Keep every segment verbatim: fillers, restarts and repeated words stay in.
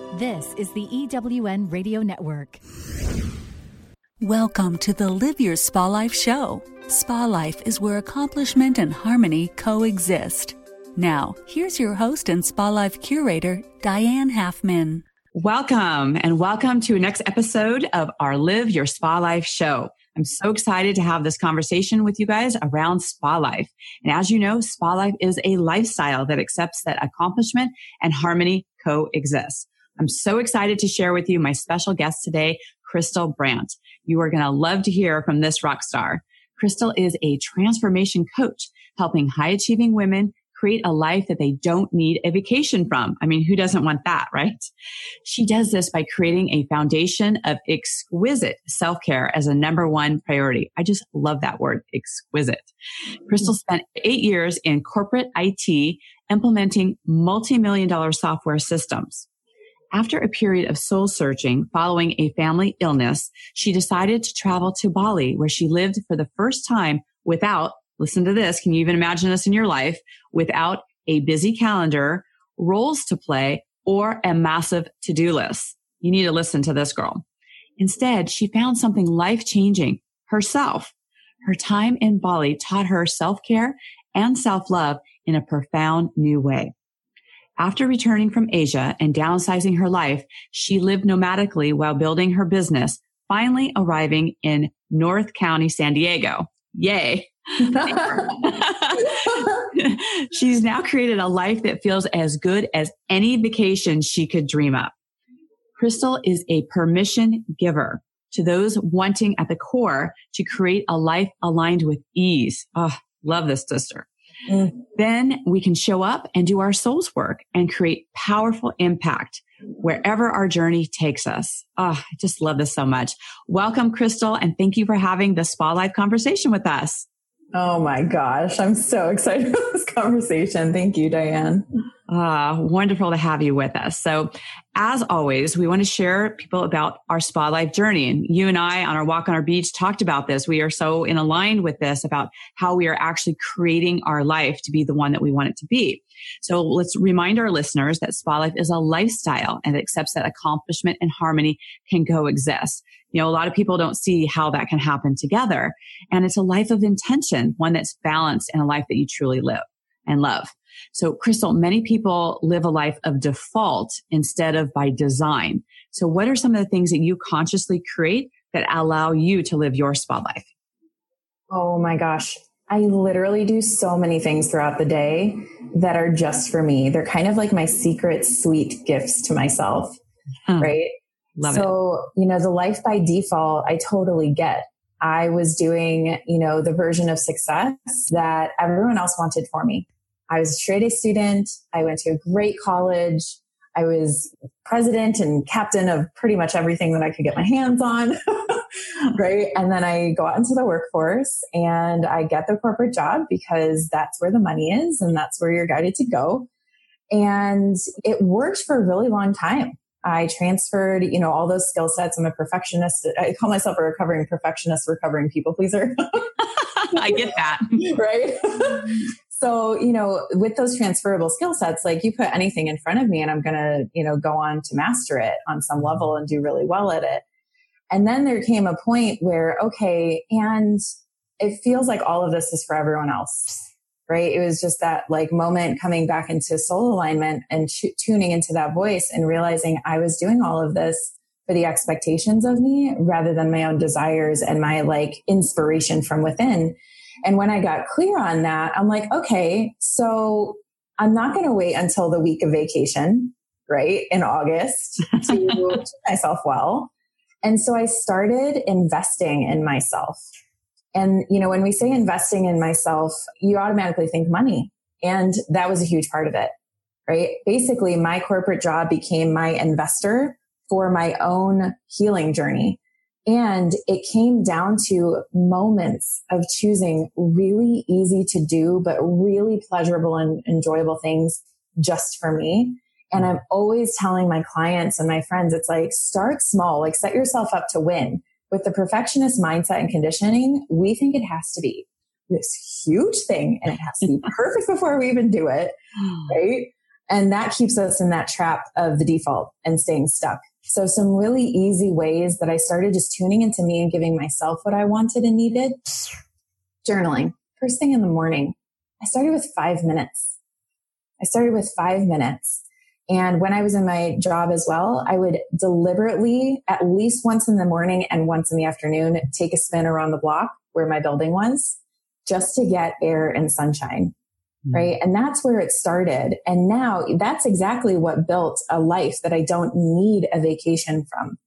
This is the E W N Radio Network. Welcome to the Live Your Spa Life show. Spa Life is where accomplishment and harmony coexist. Now, here's your host and Spa Life curator, Diane Halfman. Welcome and welcome to the next episode of our Live Your Spa Life show. I'm so excited to have this conversation with you guys around spa life. And as you know, spa life is a lifestyle that accepts that accomplishment and harmony coexist. I'm so excited to share with you my special guest today, Crystal Brandt. You are going to love to hear from this rock star. Crystal is a transformation coach, helping high-achieving women create a life that they don't need a vacation from. I mean, who doesn't want that, right? She does this by creating a foundation of exquisite self-care as a number one priority. I just love that word, exquisite. Crystal spent eight years in corporate I T implementing multi-million dollar software systems. After a period of soul searching following a family illness, she decided to travel to Bali, where she lived for the first time without, listen to this, can you even imagine this in your life, without a busy calendar, roles to play, or a massive to-do list. You need to listen to this girl. Instead, she found something life-changing, herself. Her time in Bali taught her self-care and self-love in a profound new way. After returning from Asia and downsizing her life, she lived nomadically while building her business, finally arriving in North County, San Diego. Yay. She's now created a life that feels as good as any vacation she could dream up. Crystal is a permission giver to those wanting at the core to create a life aligned with ease. Oh, love this sister. Mm. Then we can show up and do our soul's work and create powerful impact wherever our journey takes us. Oh, I just love this so much. Welcome, Crystal, and thank you for having the Spa Life conversation with us. Oh my gosh, I'm so excited for this conversation. Thank you, Diane. Ah, wonderful to have you with us. So as always, we want to share people about our spa life journey. And you and I on our walk on our beach talked about this. We are so in aligned with this about how we are actually creating our life to be the one that we want it to be. So let's remind our listeners that spa life is a lifestyle and it accepts that accomplishment and harmony can coexist. You know, a lot of people don't see how that can happen together. And it's a life of intention, one that's balanced and a life that you truly live and love. So, Crystal, many people live a life of default instead of by design. So what are some of the things that you consciously create that allow you to live your spa life? Oh my gosh. I literally do so many things throughout the day that are just for me. They're kind of like my secret sweet gifts to myself, huh. right? Love so, it. So, you know, the life by default, I totally get. I was doing, you know, the version of success that everyone else wanted for me. I was a straight A student. I went to a great college. I was president and captain of pretty much everything that I could get my hands on. Right. And then I go out into the workforce and I get the corporate job because that's where the money is and that's where you're guided to go. And it worked for a really long time. I transferred, you know, all those skill sets. I'm a perfectionist. I call myself a recovering perfectionist, recovering people pleaser. I get that. Right. So, you know, with those transferable skill sets, like you put anything in front of me and I'm going to, you know, go on to master it on some level and do really well at it. And then there came a point where, okay, and it feels like all of this is for everyone else, right? It was just that like moment coming back into soul alignment and t- tuning into that voice and realizing I was doing all of this for the expectations of me rather than my own desires and my like inspiration from within. And when I got clear on that, I'm like, okay, so I'm not going to wait until the week of vacation, right, in August to do myself well. And so I started investing in myself. And, you know, when we say investing in myself, you automatically think money. And that was a huge part of it, right? Basically, my corporate job became my investor for my own healing journey. And it came down to moments of choosing really easy to do, but really pleasurable and enjoyable things just for me. And I'm always telling my clients and my friends, it's like, start small, like set yourself up to win. With the perfectionist mindset and conditioning, we think it has to be this huge thing and it has to be perfect before we even do it. Right. And that keeps us in that trap of the default and staying stuck. So some really easy ways that I started just tuning into me and giving myself what I wanted and needed. Journaling. First thing in the morning. I started with five minutes. I started with five minutes. And when I was in my job as well, I would deliberately, at least once in the morning and once in the afternoon, take a spin around the block where my building was just to get air and sunshine. Right. And that's where it started. And now that's exactly what built a life that I don't need a vacation from.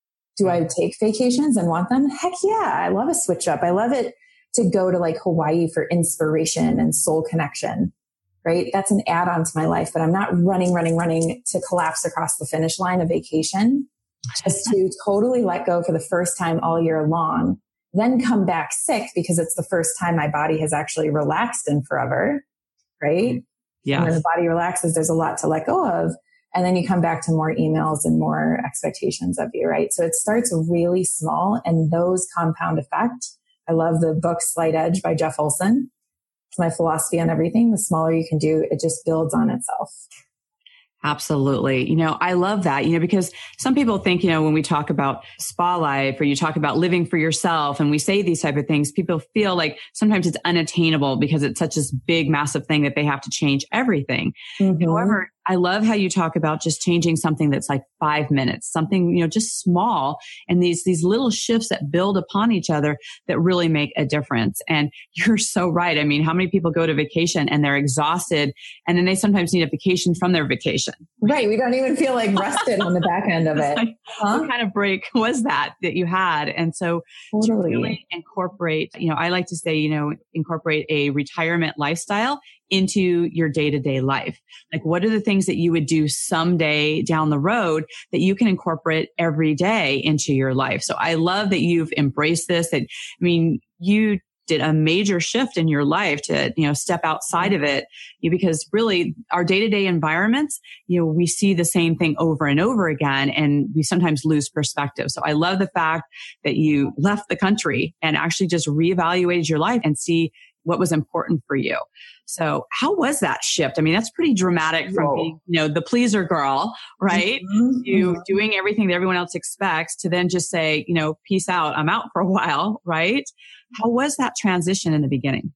Do I take vacations and want them? Heck yeah. I love a switch up. I love it to go to like Hawaii for inspiration and soul connection. Right. That's an add on to my life, but I'm not running, running, running to collapse across the finish line of vacation, just to totally let go for the first time all year long, then come back sick because it's the first time my body has actually relaxed in forever. Right? Yeah. When the body relaxes, there's a lot to let go of. And then you come back to more emails and more expectations of you, right? So it starts really small, and those compound effect. I love the book Slight Edge by Jeff Olson. It's my philosophy on everything. The smaller you can do, it just builds on itself. Absolutely. You know, I love that, you know, because some people think, you know, when we talk about spa life or you talk about living for yourself and we say these type of things, people feel like sometimes it's unattainable because it's such a big, massive thing that they have to change everything. Mm-hmm. However, I love how you talk about just changing something that's like five minutes, something, you know, just small, and these, these little shifts that build upon each other that really make a difference. And you're so right. I mean, how many people go to vacation and they're exhausted and then they sometimes need a vacation from their vacation? Right. We don't even feel like rested on the back end of it. Like, huh? What kind of break was that that you had? And so totally. To really incorporate, you know, I like to say, you know, incorporate a retirement lifestyle into your day-to-day life. Like, what are the things that you would do someday down the road that you can incorporate every day into your life? So I love that you've embraced this. That, I mean, you did a major shift in your life to, you know, step outside of it, because really our day-to-day environments, you know, we see the same thing over and over again, and we sometimes lose perspective. So I love the fact that you left the country and actually just reevaluated your life and see what was important for you. So how was that shift? I mean, that's pretty dramatic from Whoa. being, you know, the pleaser girl, right? Mm-hmm. You doing everything that everyone else expects to then just say, you know, peace out. I'm out for a while, right? How was that transition in the beginning?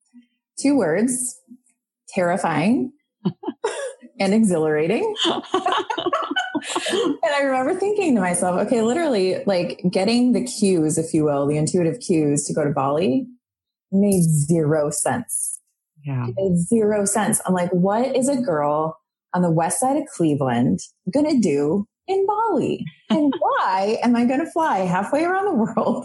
Two words: terrifying and exhilarating. And I remember thinking to myself, okay, literally like getting the cues, if you will, the intuitive cues to go to Bali made zero sense. Yeah. It made zero sense. I'm like, what is a girl on the west side of Cleveland going to do in Bali? And why am I going to fly halfway around the world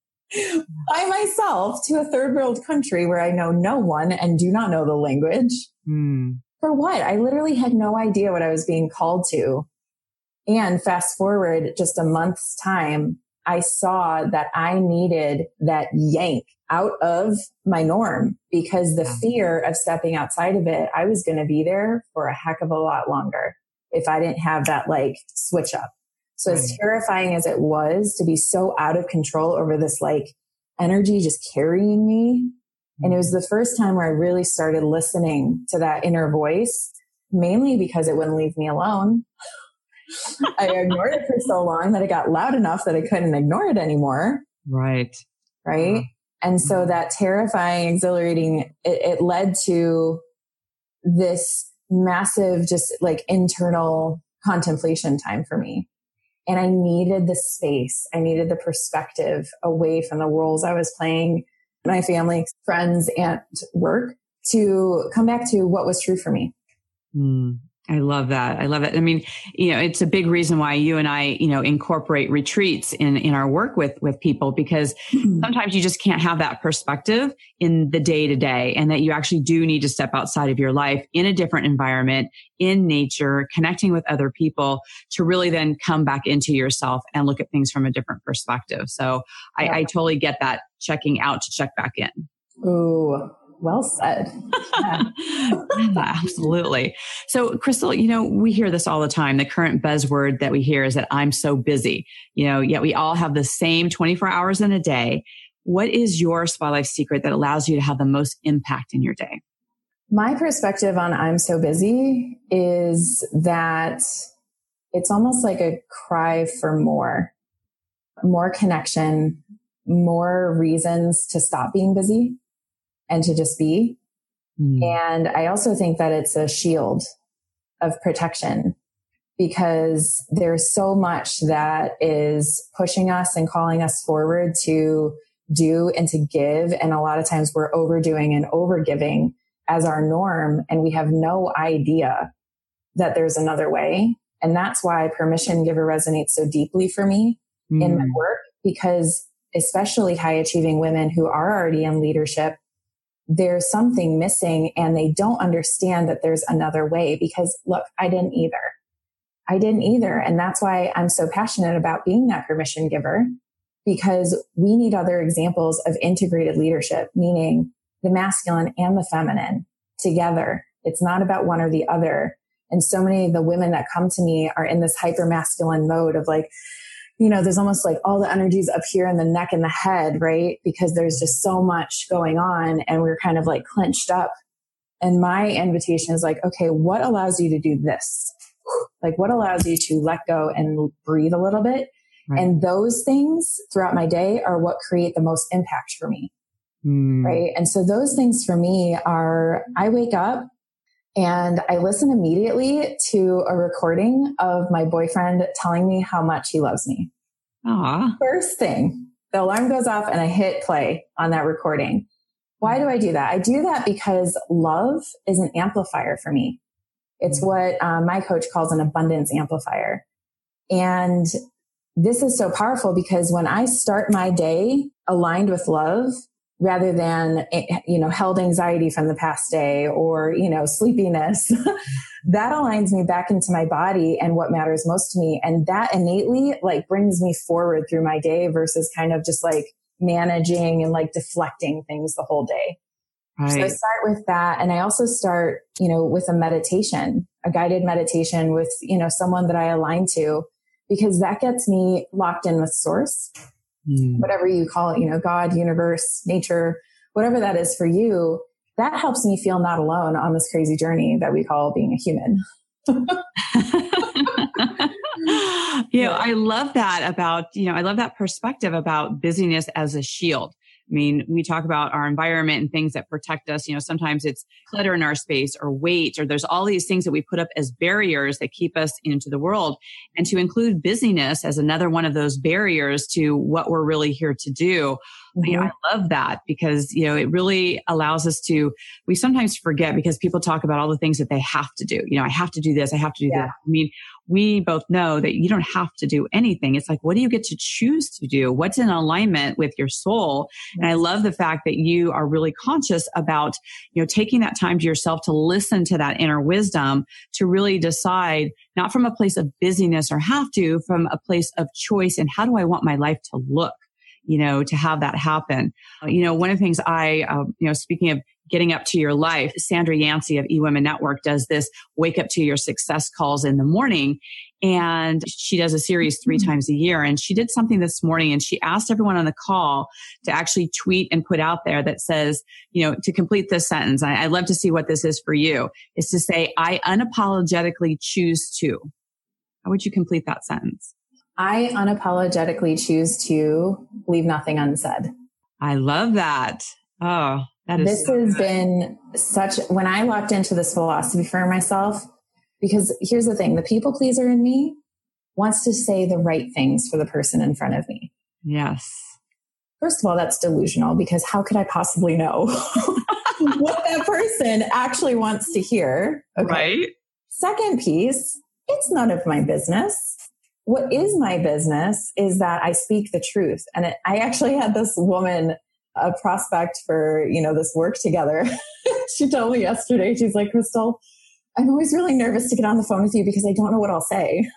by myself to a third world country where I know no one and do not know the language? Mm. For what? I literally had no idea what I was being called to. And fast forward just a month's time, I saw that I needed that yank out of my norm, because the fear of stepping outside of it, I was going to be there for a heck of a lot longer if I didn't have that like switch up. So right. As terrifying as it was to be so out of control over this like energy just carrying me. And it was the first time where I really started listening to that inner voice, mainly because it wouldn't leave me alone. I ignored it for so long that it got loud enough that I couldn't ignore it anymore. Right. Right. Yeah. And so that terrifying, exhilarating, it, it led to this massive, just like internal contemplation time for me. And I needed the space. I needed the perspective away from the roles I was playing, my family, friends, and work, to come back to what was true for me. Mm. I love that. I love it. I mean, you know, it's a big reason why you and I, you know, incorporate retreats in, in our work with, with people, because mm-hmm. sometimes you just can't have that perspective in the day to day, and that you actually do need to step outside of your life in a different environment, in nature, connecting with other people, to really then come back into yourself and look at things from a different perspective. So I, yeah. I totally get that, checking out to check back in. Ooh. Well said. Yeah. Absolutely. So Crystal, you know, we hear this all the time. The current buzzword that we hear is that I'm so busy, you know, yet we all have the same twenty-four hours in a day. What is your Spa Life secret that allows you to have the most impact in your day? My perspective on I'm so busy is that it's almost like a cry for more, more connection, more reasons to stop being busy and to just be. Mm. And I also think that it's a shield of protection because there's so much that is pushing us and calling us forward to do and to give. And a lot of times we're overdoing and overgiving as our norm. And we have no idea that there's another way. And that's why permission giver resonates so deeply for me mm. in my work, because especially high achieving women who are already in leadership, there's something missing and they don't understand that there's another way because look, I didn't either. I didn't either. And that's why I'm so passionate about being that permission giver, because we need other examples of integrated leadership, meaning the masculine and the feminine together. It's not about one or the other. And so many of the women that come to me are in this hyper masculine mode of like, you know, there's almost like all the energies up here in the neck and the head, right? Because there's just so much going on and we're kind of like clenched up. And my invitation is like, okay, what allows you to do this? Like what allows you to let go and breathe a little bit? Right. And those things throughout my day are what create the most impact for me. Mm. Right. And so those things for me are, I wake up and I listen immediately to a recording of my boyfriend telling me how much he loves me. Aww. First thing, the alarm goes off and I hit play on that recording. Why do I do that? I do that because love is an amplifier for me. It's what um, my coach calls an abundance amplifier. And this is so powerful because when I start my day aligned with love, rather than, you know, held anxiety from the past day or, you know, sleepiness, that aligns me back into my body and what matters most to me. And that innately like brings me forward through my day versus kind of just like managing and like deflecting things the whole day. Right. So I start with that. And I also start, you know, with a meditation, a guided meditation with, you know, someone that I align to, because that gets me locked in with source. Mm. Whatever you call it, you know, God, universe, nature, whatever that is for you, that helps me feel not alone on this crazy journey that we call being a human. you know, I love that about, you know, I love that perspective about busyness as a shield. I mean, we talk about our environment and things that protect us. You know, sometimes it's clutter in our space or weight, or there's all these things that we put up as barriers that keep us into the world. And to include busyness as another one of those barriers to what we're really here to do. Mm-hmm. You know, I love that because, you know, it really allows us to, we sometimes forget because people talk about all the things that they have to do. You know, I have to do this. I have to do yeah. that. I mean, we both know that you don't have to do anything. It's like, what do you get to choose to do? What's in alignment with your soul? Yes. And I love the fact that you are really conscious about, you know, taking that time to yourself to listen to that inner wisdom, to really decide, not from a place of busyness or have to, from a place of choice and how do I want my life to look? You know, to have that happen. You know, one of the things I, uh, you know, speaking of getting up to your life, Sandra Yancey of eWomen Network does this wake up to your success calls in the morning. And she does a series three mm-hmm. times a year. And she did something this morning and she asked everyone on the call to actually tweet and put out there that says, you know, to complete this sentence, I, I'd love to see what this is for you, is to say, I unapologetically choose to. How would you complete that sentence? I unapologetically choose to leave nothing unsaid. I love that. Oh, that is This so has good. been such, when I locked into this philosophy for myself, because here's the thing, the people pleaser in me wants to say the right things for the person in front of me. Yes. First of all, that's delusional because how could I possibly know what that person actually wants to hear? Okay. Right. Second piece, it's none of my business. What is my business is that I speak the truth. And it, I actually had this woman, a prospect for, you know, this work together. She told me yesterday, she's like, Crystal, I'm always really nervous to get on the phone with you because I don't know what I'll say.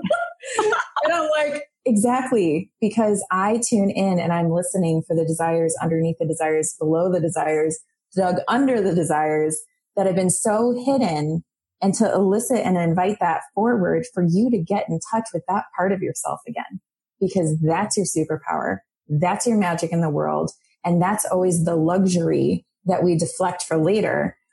And I'm like, exactly, because I tune in and I'm listening for the desires underneath the desires, below the desires, dug under the desires that have been so hidden, and to elicit and invite that forward for you to get in touch with that part of yourself again, because that's your superpower. That's your magic in the world. And that's always the luxury that we deflect for later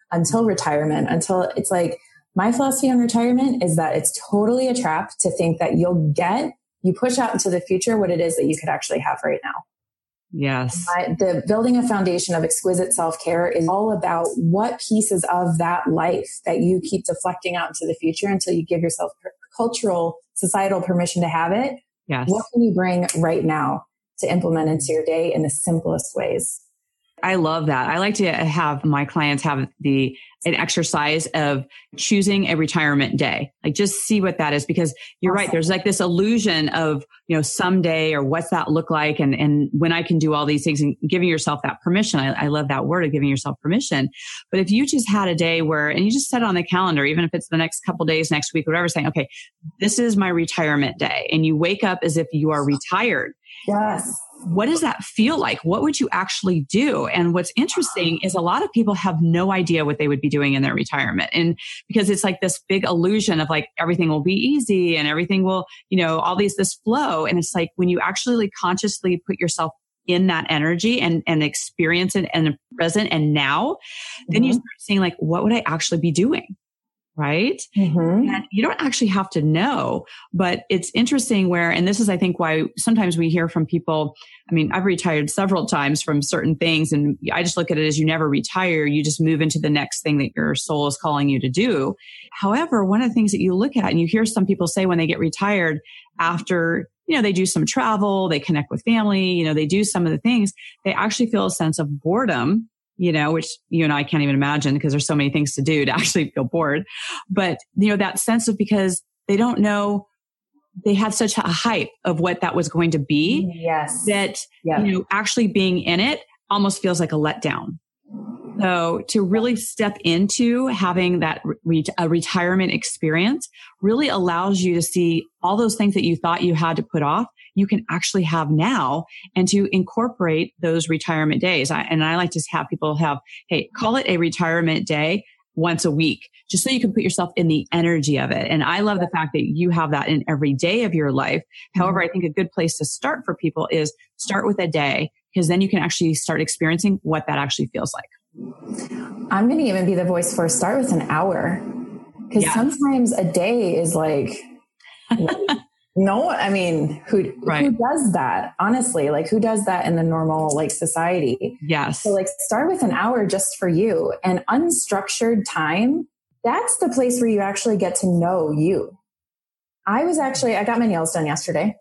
until retirement, until it's like my philosophy on retirement is that it's totally a trap to think that you'll get, you push out into the future what it is that you could actually have right now. Yes. Uh, the building a foundation of exquisite self-care is all about what pieces of that life that you keep deflecting out into the future until you give yourself per- cultural, societal permission to have it. Yes. What can you bring right now to implement into your day in the simplest ways? I love that. I like to have my clients have the an exercise of choosing a retirement day. Like just see what that is, because you're awesome. Right. There's like this illusion of, you know, someday or what's that look like, and and when I can do all these things, and giving yourself that permission. I, I love that word of giving yourself permission. But if you just had a day where, and you just set it on the calendar, even if it's the next couple days, next week, whatever, saying, okay, this is my retirement day, and you wake up as if you are retired. Yes. What does that feel like? What would you actually do? And what's interesting is a lot of people have no idea what they would be doing in their retirement. And because it's like this big illusion of like everything will be easy and everything will, you know, all these, this flow. And it's like when you actually like consciously put yourself in that energy and, and experience it and present and now, mm-hmm. then you start seeing like, what would I actually be doing? Right. Mm-hmm. And you don't actually have to know, but it's interesting where, and this is, I think, why sometimes we hear from people. I mean, I've retired several times from certain things, and I just look at it as you never retire. You just move into the next thing that your soul is calling you to do. However, one of the things that you look at and you hear some people say when they get retired after, you know, they do some travel, they connect with family, you know, they do some of the things, they actually feel a sense of boredom, you know, which you and I can't even imagine because there's so many things to do to actually feel bored. But, you know, that sense of, because they don't know, they had such a hype of what that was going to be. Yes. That, yeah. you know, actually being in it almost feels like a letdown. So to really step into having that re- a retirement experience really allows you to see all those things that you thought you had to put off, you can actually have now, and to incorporate those retirement days. I, and I like to have people have, hey, call it a retirement day once a week, just so you can put yourself in the energy of it. And I love the fact that you have that in every day of your life. However, I think a good place to start for people is start with a day, because then you can actually start experiencing what that actually feels like. I'm going to even be the voice for start with an hour, because yeah. sometimes a day is like, no, I mean, who, right. who does that? Honestly, like who does that in the normal like society? Yes. So like start with an hour just for you, and unstructured time. That's the place where you actually get to know you. I was actually, I got my nails done yesterday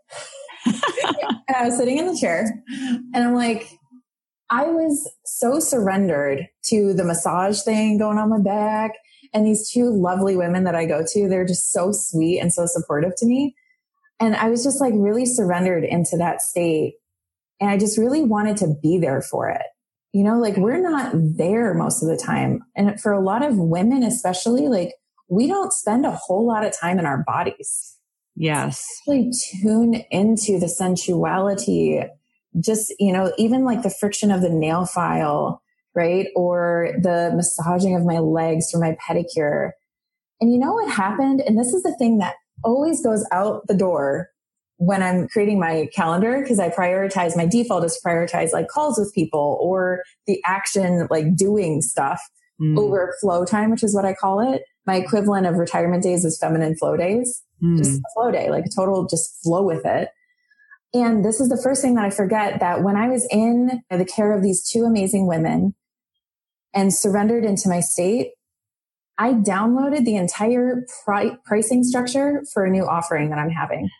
and I was sitting in the chair and I'm like, I was so surrendered to the massage thing going on my back, and these two lovely women that I go to, they're just so sweet and so supportive to me. And I was just like really surrendered into that state. And I just really wanted to be there for it. You know, like we're not there most of the time. And for a lot of women, especially, like we don't spend a whole lot of time in our bodies. Yes. So actually tune into the sensuality, just, you know, even like the friction of the nail file, right? Or the massaging of my legs for my pedicure. And you know what happened? And this is the thing that always goes out the door when I'm creating my calendar, because I prioritize, my default is prioritize like calls with people or the action, like doing stuff mm. over flow time, which is what I call it. My equivalent of retirement days is feminine flow days, mm. just a flow day, like a total just flow with it. And this is the first thing that I forget, that when I was in the care of these two amazing women and surrendered into my state, I downloaded the entire pri- pricing structure for a new offering that I'm having.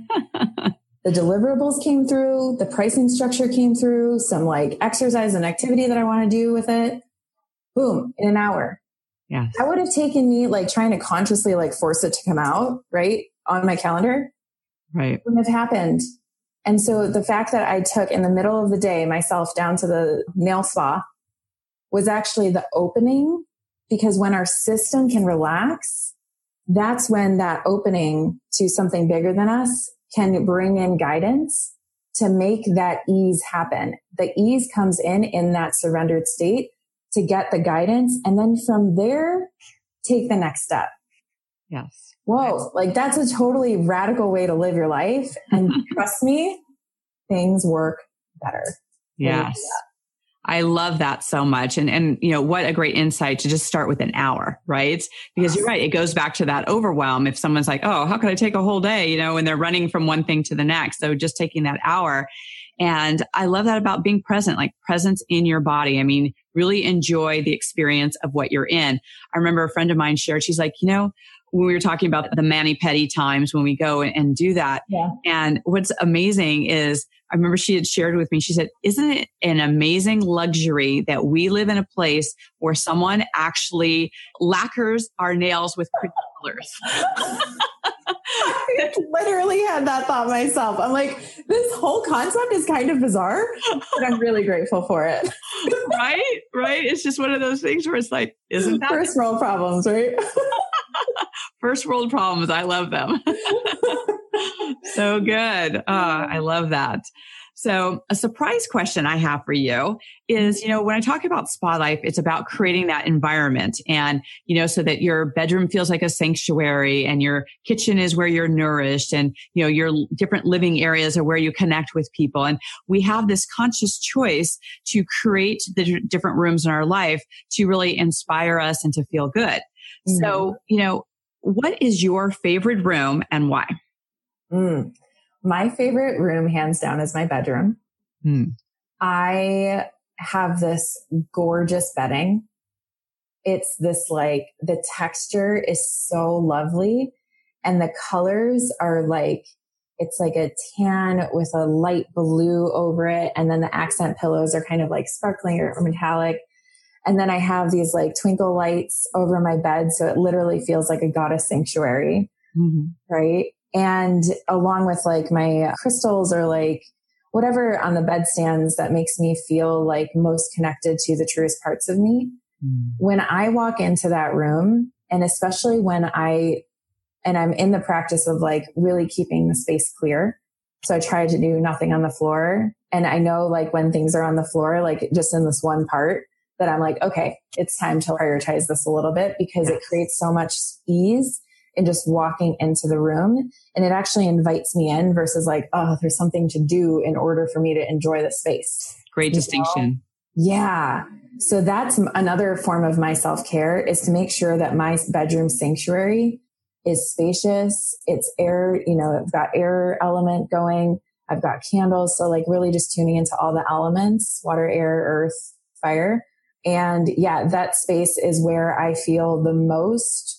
The deliverables came through, the pricing structure came through, some like exercise and activity that I want to do with it. Boom, in an hour. Yeah. That would have taken me like trying to consciously like force it to come out, right, on my calendar. Right. Wouldn't have happened. And so the fact that I took in the middle of the day myself down to the nail spa was actually the opening. Because when our system can relax, that's when that opening to something bigger than us can bring in guidance to make that ease happen. The ease comes in in that surrendered state to get the guidance. And then from there, take the next step. Yes. Whoa, like that's a totally radical way to live your life. And trust me, things work better. Yes. I love that so much. And, and, you know, what a great insight to just start with an hour, right? Because you're right. It goes back to that overwhelm. If someone's like, oh, how could I take a whole day? You know, when they're running from one thing to the next. So just taking that hour. And I love that about being present, like presence in your body. I mean, really enjoy the experience of what you're in. I remember a friend of mine shared, she's like, you know, when we were talking about the mani-pedi times when we go and, and do that. Yeah. And what's amazing is, I remember she had shared with me, she said, isn't it an amazing luxury that we live in a place where someone actually lacquers our nails with pretty colors? I literally had that thought myself. I'm like, this whole concept is kind of bizarre, but I'm really grateful for it. Right? Right? It's just one of those things where it's like, isn't that first world problems, right? First world problems. I love them. So good. Uh, I love that. So a surprise question I have for you is, you know, when I talk about spa life, it's about creating that environment and, you know, so that your bedroom feels like a sanctuary and your kitchen is where you're nourished and, you know, your different living areas are where you connect with people. And we have this conscious choice to create the different rooms in our life to really inspire us and to feel good. Mm-hmm. So, you know, what is your favorite room and why? Mm. My favorite room, hands down, is my bedroom. Mm. I have this gorgeous bedding. It's this like, the texture is so lovely and the colors are like, it's like a tan with a light blue over it. And then the accent pillows are kind of like sparkling or metallic. And then I have these like twinkle lights over my bed. So it literally feels like a goddess sanctuary. Mm-hmm. Right. And along with like my crystals or like whatever on the bedstands that makes me feel like most connected to the truest parts of me. Mm. When I walk into that room, and especially when I, and I'm in the practice of like really keeping the space clear. So I try to do nothing on the floor. And I know like when things are on the floor, like just in this one part, that I'm like, okay, it's time to prioritize this a little bit because yes. It creates so much ease in just walking into the room. And it actually invites me in versus like, oh, there's something to do in order for me to enjoy the space. Great you distinction. Know? Yeah. So that's another form of my self-care is to make sure that my bedroom sanctuary is spacious. It's air, you know, I've got air element going. I've got candles. So like really just tuning into all the elements, water, air, earth, fire. And yeah, that space is where I feel the most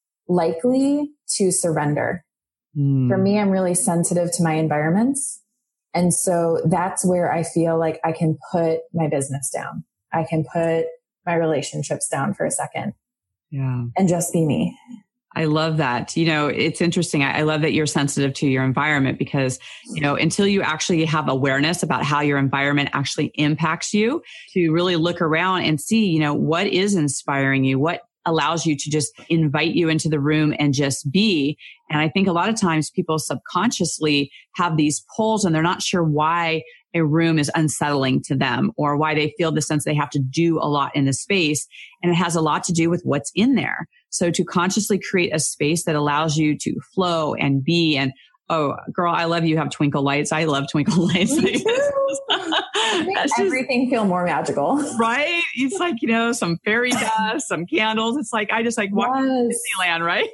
likely to surrender. Mm. For me, I'm really sensitive to my environments. And so that's where I feel like I can put my business down. I can put my relationships down for a second. Yeah. And just be me. I love that. You know, it's interesting. I, I love that you're sensitive to your environment because, you know, until you actually have awareness about how your environment actually impacts you, to really look around and see, you know, what is inspiring you, what allows you to just invite you into the room and just be. And I think a lot of times people subconsciously have these pulls and they're not sure why a room is unsettling to them or why they feel the sense they have to do a lot in the space. And it has a lot to do with what's in there. So to consciously create a space that allows you to flow and be and, oh, girl, I love you have twinkle lights. I love twinkle lights. Me too. That's everything just, feel more magical. Right? It's like, you know, some fairy dust, some candles. It's like, I just like walk yes. to Disneyland, right?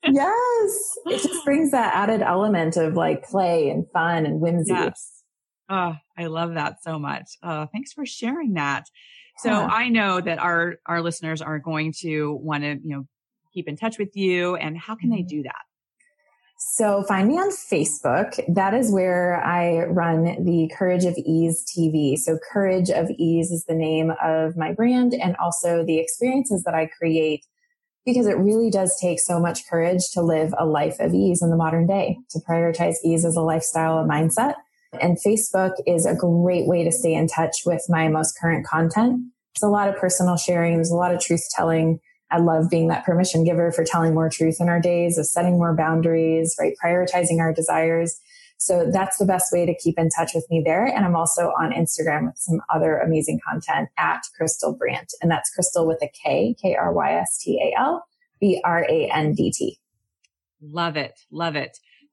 Yes. It just brings that added element of like play and fun and whimsy. Yes. Oh, I love that so much. Uh, thanks for sharing that. So yeah. I know that our, our listeners are going to want to, you know, keep in touch with you. And how can they do that? So find me on Facebook. That is where I run the Courage of Ease T V. So Courage of Ease is the name of my brand and also the experiences that I create because it really does take so much courage to live a life of ease in the modern day, to prioritize ease as a lifestyle and mindset. And Facebook is a great way to stay in touch with my most current content. There's a lot of personal sharing. There's a lot of truth telling. I love being that permission giver for telling more truth in our days, of setting more boundaries, right? Prioritizing our desires. So that's the best way to keep in touch with me there. And I'm also on Instagram with some other amazing content at Crystal Brandt. And that's Crystal with a K, K R Y S T A L B R A N D T. Love it. Love it.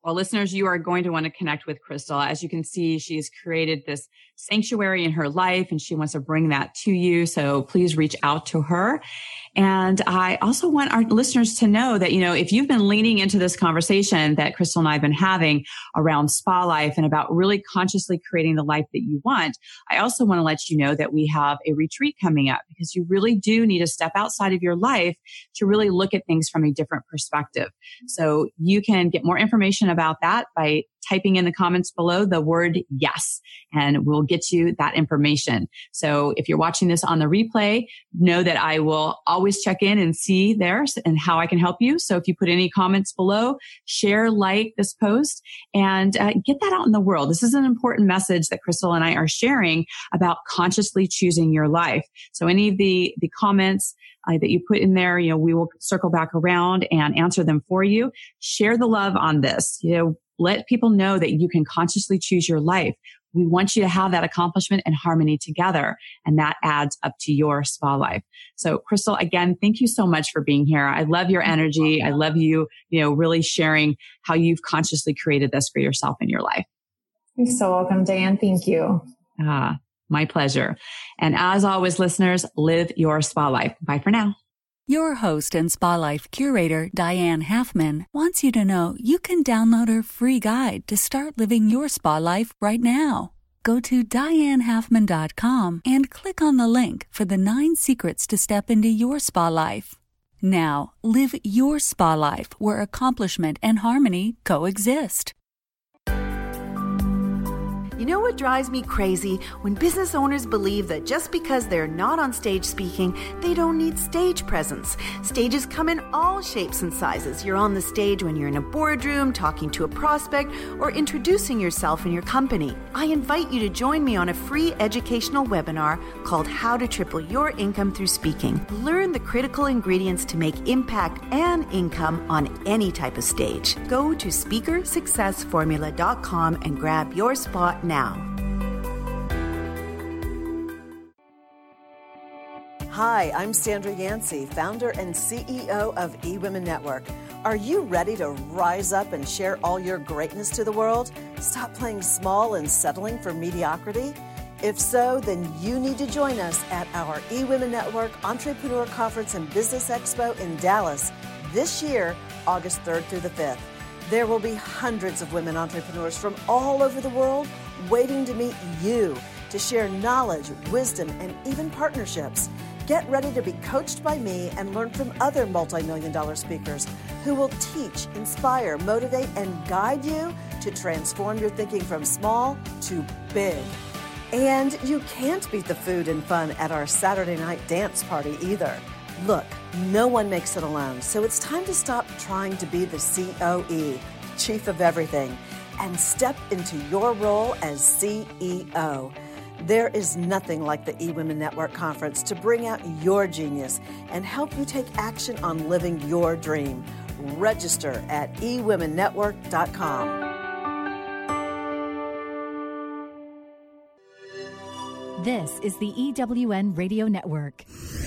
Well, listeners, you are going to want to connect with Crystal. As you can see, she's created this sanctuary in her life and she wants to bring that to you. So please reach out to her. And I also want our listeners to know that, you know, if you've been leaning into this conversation that Crystal and I have been having around spa life and about really consciously creating the life that you want, I also want to let you know that we have a retreat coming up because you really do need to step outside of your life to really look at things from a different perspective. So you can get more information about that by typing in the comments below the word yes, and we'll get you that information. So if you're watching this on the replay, know that I will always check in and see there and how I can help you. So if you put any comments below, share, like this post, and uh, get that out in the world. This is an important message that Crystal and I are sharing about consciously choosing your life. So any of the, the comments Uh, that you put in there, you know, we will circle back around and answer them for you. Share the love on this. You know, let people know that you can consciously choose your life. We want you to have that accomplishment and harmony together, and that adds up to your spa life. So, Crystal, again, thank you so much for being here. I love your energy. I love you, you know, really sharing how you've consciously created this for yourself in your life. You're so welcome, Diane. Thank you. Ah. My pleasure. And as always, listeners, live your spa life. Bye for now. Your host and Spa Life curator, Diane Halfman, wants you to know you can download her free guide to start living your spa life right now. Go to diane halfman dot com and click on the link for the nine secrets to step into your spa life. Now, live your spa life where accomplishment and harmony coexist. You know what drives me crazy? When business owners believe that just because they're not on stage speaking, they don't need stage presence. Stages come in all shapes and sizes. You're on the stage when you're in a boardroom, talking to a prospect, or introducing yourself and your company. I invite you to join me on a free educational webinar called How to Triple Your Income Through Speaking. Learn the critical ingredients to make impact and income on any type of stage. Go to speaker success formula dot com and grab your spot now. Hi, I'm Sandra Yancey, founder and C E O of eWomen Network. Are you ready to rise up and share all your greatness to the world? Stop playing small and settling for mediocrity? If so, then you need to join us at our eWomen Network Entrepreneur Conference and Business Expo in Dallas this year, August third through the fifth. There will be hundreds of women entrepreneurs from all over the world waiting to meet you, to share knowledge, wisdom, and even partnerships. Get ready to be coached by me and learn from other multi-million dollar speakers who will teach, inspire, motivate, and guide you to transform your thinking from small to big. And you can't beat the food and fun at our Saturday night dance party either. Look, no one makes it alone, so it's time to stop trying to be the C O E, Chief of Everything, and step into your role as C E O. There is nothing like the eWomen Network Conference to bring out your genius and help you take action on living your dream. Register at e women network dot com. This is the E W N Radio Network.